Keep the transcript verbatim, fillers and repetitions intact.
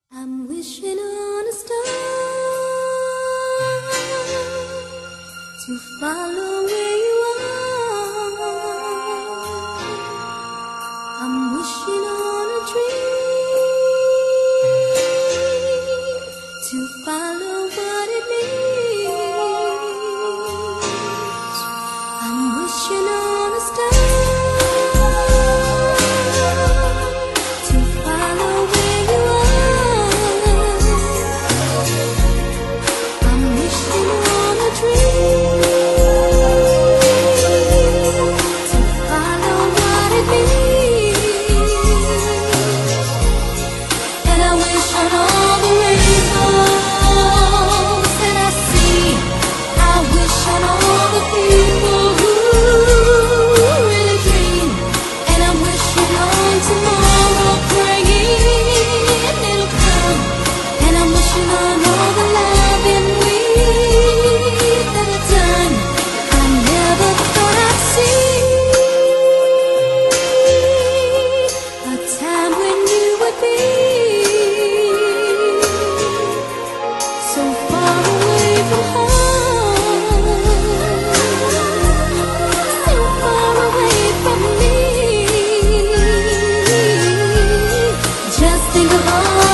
I'm wishing on a star to follow where you are. I'm wishing on a dream to follow what it means. I'm wishing on a star to follow where you are. I'm wishing on a dream to follow what it means. And I wish on all the rainbows that I see. I wish on all the people who really dream. And I'm wishing on tomorrow, praying it'll come. And I'm wishing on all the love and we that I've done. I never thought I'd see a time when you would be so far away from home, so far away from me. Just think of all